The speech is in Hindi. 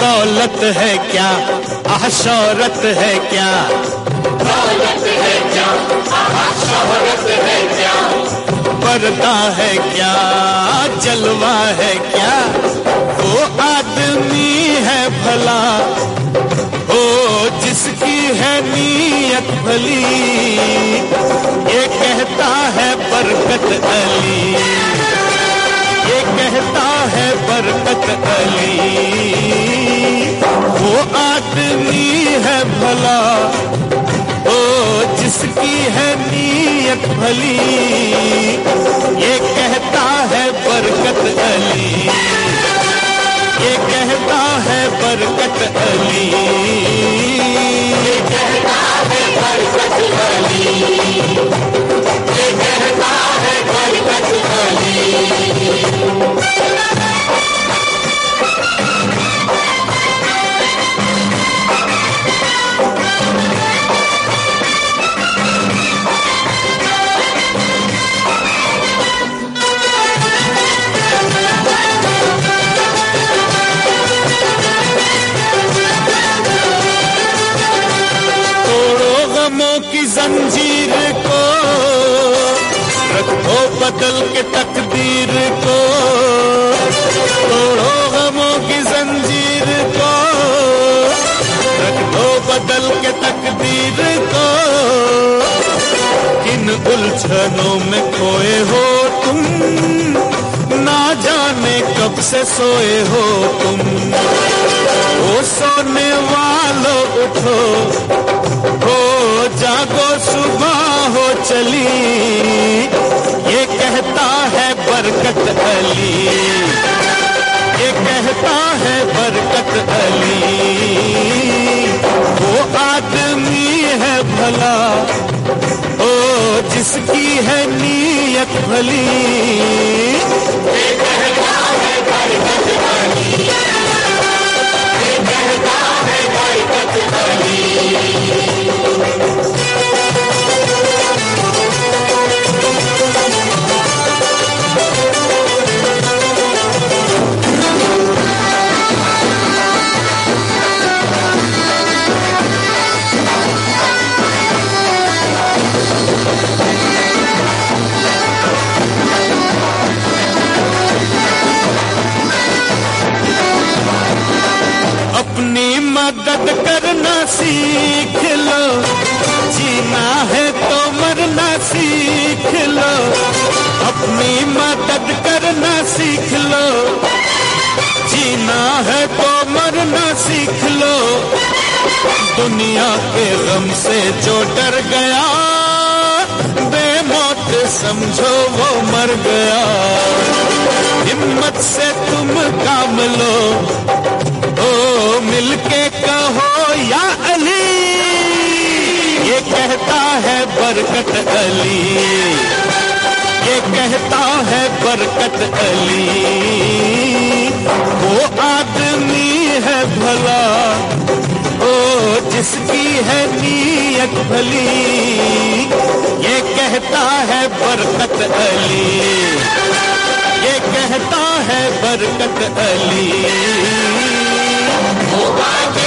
दौलत है क्या, आह शौहरत है क्या, दौलत है क्या, शोहरत है क्या, पर्दा है क्या, जलवा है क्या, वो आदमी है भला ओ जिसकी है नीयत भली। ये कहता है बरकत अली, ये कहता है बरकत अली, वो आदमी है भला ओ जिसकी है नीयत भली। ये कहता है बरकत अली, ये कहता है बरकत अली, ये कहता है बरकत अली, ये कहता है बरकत अली। की जंजीर को रखो बदल के तकदीर को, तोड़ो गमों की जंजीर को रखो बदल के तकदीर को। किन उलझनों में खोए हो तुम, ना जाने कब से सोए हो तुम। ओ सोने वालों उठो, हो जागो सुबह हो चली। ये कहता है बरकत अली, ये कहता है बरकत अली, वो आदमी है भला ओ जिसकी है नीयत भली। ये कहता है बरकत अली, ये कहता है बरकत अली। अपनी मदद करना सीख लो, जीना है तो मरना सीख लो। अपनी मदद करना सीख लो, जीना है तो मरना सीख लो। दुनिया के गम से जो डर गया, बेमौत समझो वो मर गया। हिम्मत से तुम काम लो, ओ मिलके कहो या अली। ये कहता है बरकत अली, ये कहता है बरकत अली, वो आदमी है भला ओ जिसकी है नीयत भली। ये कहता है बरकत अली, ये कहता है बरकत अली, वो